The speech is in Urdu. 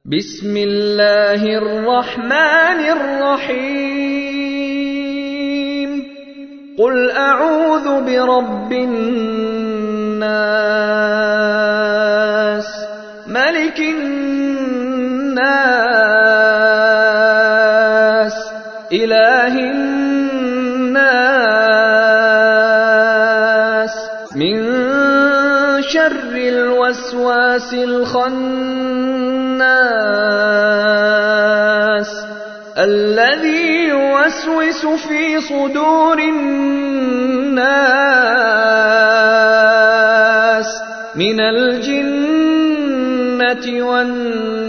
بسم الله الرحمن الرحيم قل أعوذ برب الناس ملك الناس إله الناس من شر الوسواس الخناس الذي يوسوس في صدور الناس من الجنة والناس